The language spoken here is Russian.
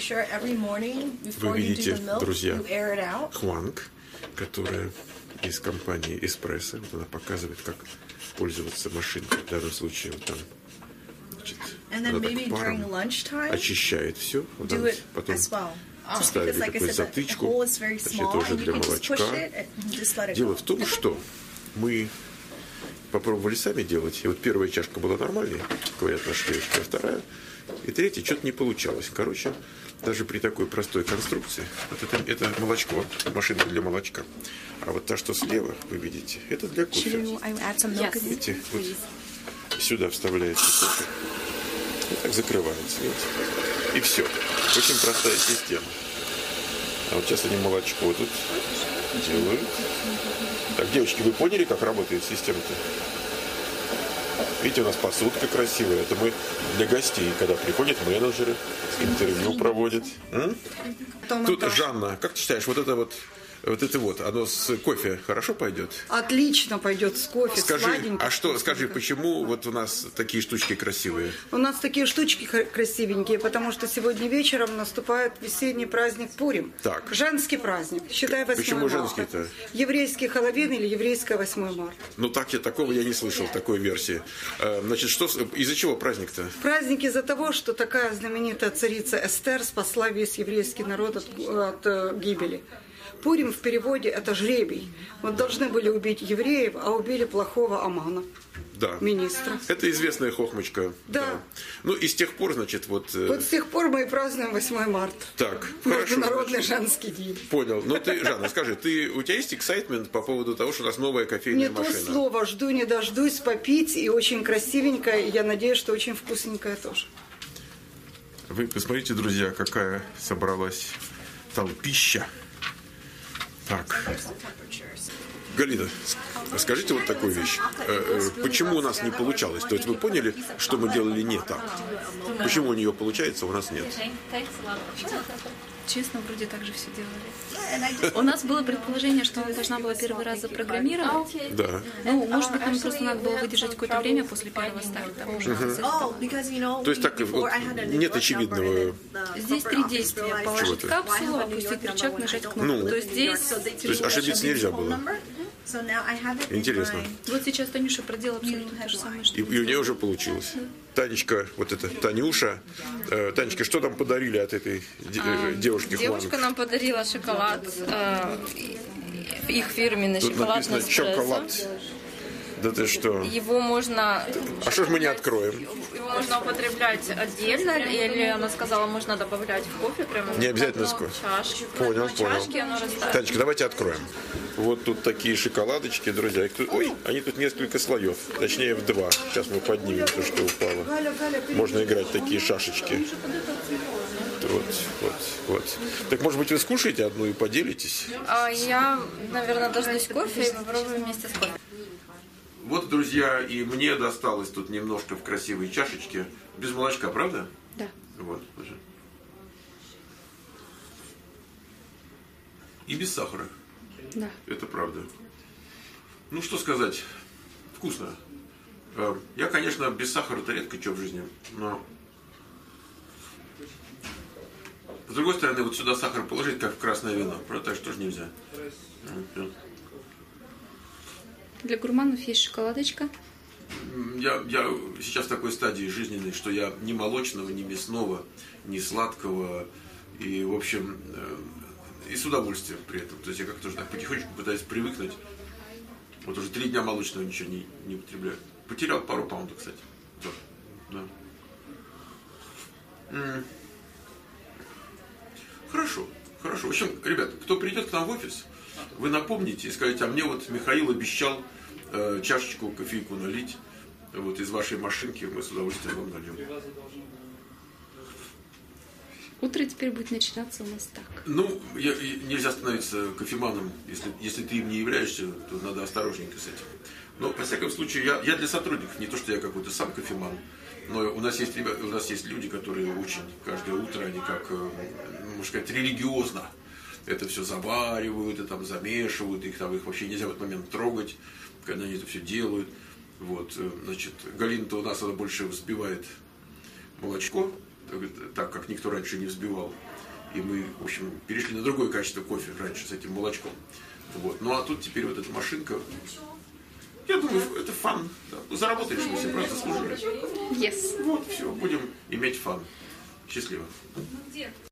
Вы видите, друзья, Хуанг, которая из компании Эспрессо. Вот она показывает, как пользоваться машинкой. В данном случае вот там, значит, она так паром очищает все. Вот она потом ставили такую затычку. Значит, это уже для молочка. Дело в том, что мы попробовали сами делать. И вот первая чашка была нормальной, говорят наши девочки, а вторая и третья что-то не получалось. Короче, даже при такой простой конструкции, вот это молочко, машина для молочка. А вот та, что слева, вы видите, это для кофе. Видите, вот сюда вставляется кофе, и так закрывается, видите? И все. Очень простая система. А вот сейчас они молочко тут делают. Так, девочки, вы поняли, как работает система-то? Видите, у нас посудка красивая. Это мы для гостей, когда приходят менеджеры, интервью проводят. Тут, Жанна, как ты считаешь, вот это, оно с кофе хорошо пойдет? Отлично пойдет с кофе, сладенько. Скажи, почему вот у нас такие штучки красивые? У нас такие штучки красивенькие, потому что сегодня вечером наступает весенний праздник Пурим. Так. Женский праздник, считай 8 марта. Почему женский-то? Еврейский Хэллоуин или еврейское 8 марта. Ну, такого я не слышал, такой версии. Значит, из-за чего праздник-то? Праздник из-за того, что такая знаменитая царица Эстер спасла весь еврейский народ от гибели. Пурим в переводе это жребий. Вот должны были убить евреев, а убили плохого Амана, министра. Это известная хохмочка. Да. Ну и с тех пор, значит, вот с тех пор мы и празднуем 8 марта. Так, Международный женский день. Понял. Ну ты, Жанна, скажи, у тебя есть эксайтмент по поводу того, что у нас новая кофейная машина? Не то слово, жду не дождусь попить, и очень красивенькая, и я надеюсь, что очень вкусненькая тоже. Вы посмотрите, друзья, какая собралась толпища. Так. Галина, скажите вот такую вещь. Почему у нас не получалось? То есть вы поняли, что мы делали не так? Почему у нее получается, а у нас нет? Честно, вроде так же все делали. У нас было предположение, что она должна была первый раз запрограммировать. Да. Ну, может быть, нам просто надо было выдержать какое-то время после первого старта. То есть так нет очевидного... Здесь 3 действия. Положить капсулу, опустить рычаг, нажать кнопку. То есть ошибиться нельзя было. Интересно. Вот сейчас Танюша проделала абсолютно то же самое, что и у нее уже получилось. Танечка, вот это Танюша. Танечка, что там подарили от этой девушки? Девушка нам подарила шоколад, их фирменный тут шоколад написано «Чоколад». Да ты что? Его можно... А что ж мы не откроем? Его можно употреблять отдельно, или она сказала, можно добавлять в кофе прямо. Не обязательно с кофе. Понял. Танечка, давайте откроем. Вот тут такие шоколадочки, друзья. Ой, они тут несколько слоев. Точнее, в 2. Сейчас мы поднимем то, что упало. Можно играть в такие шашечки. Вот. Так, может быть, вы скушаете одну и поделитесь? Я, наверное, дождусь кофе и попробую вместе с кофе. Вот, друзья, и мне досталось тут немножко в красивой чашечке. Без молочка, правда? Да. Вот, уже. И без сахара. Да. Это правда. Ну, что сказать. Вкусно. Я, конечно, без сахара-то редко что в жизни, но... С другой стороны, вот сюда сахар положить, как в красное вино. Правда, так что тоже нельзя. Для гурманов есть шоколадочка. Я сейчас в такой стадии жизненной, что я ни молочного, ни мясного, ни сладкого. И, в общем, и с удовольствием при этом. То есть я как-то уже так потихонечку пытаюсь привыкнуть. Вот уже 3 дня молочного ничего не употребляю. Потерял пару паундов, кстати. Да. Хорошо. В общем, ребят, кто придет к нам в офис, вы напомните и скажете, а мне вот Михаил обещал чашечку кофейку налить вот из вашей машинки, мы с удовольствием вам нальем. Утро теперь будет начинаться у нас так. Ну, нельзя становиться кофеманом, если ты им не являешься, то надо осторожненько с этим. Но, во всяком случае, я для сотрудников, не то, что я какой-то сам кофеман, но у нас есть люди, которые очень каждое утро, они как, можно сказать, религиозно это все заваривают, и там замешивают, их вообще нельзя в этот момент трогать, когда они это все делают. Вот, значит, Галина-то у нас она больше взбивает молочко, так как никто раньше не взбивал. И мы, в общем, перешли на другое качество кофе раньше с этим молочком. Вот. Ну а тут теперь вот эта машинка. Я думаю, это фан. Да. Заработаешь, мы все просто служили. Yes. Вот, все, будем иметь фан. Счастливо.